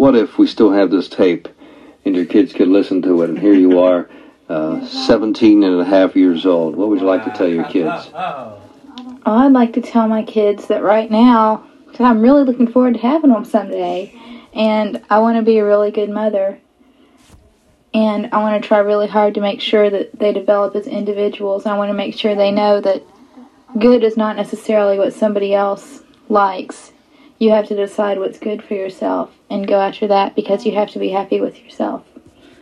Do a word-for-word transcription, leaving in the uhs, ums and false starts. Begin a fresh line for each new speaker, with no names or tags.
what if we still have this tape and your kids could listen to it, and here you are, uh, seventeen and a half years old. What would you like to tell your kids?
Oh, I'd like to tell my kids that right now, because I'm really looking forward to having them someday, and I want to be a really good mother, and I want to try really hard to make sure that they develop as individuals. I want to make sure they know that good is not necessarily what somebody else likes. You have to decide what's good for yourself and go after that, because you have to be happy with yourself.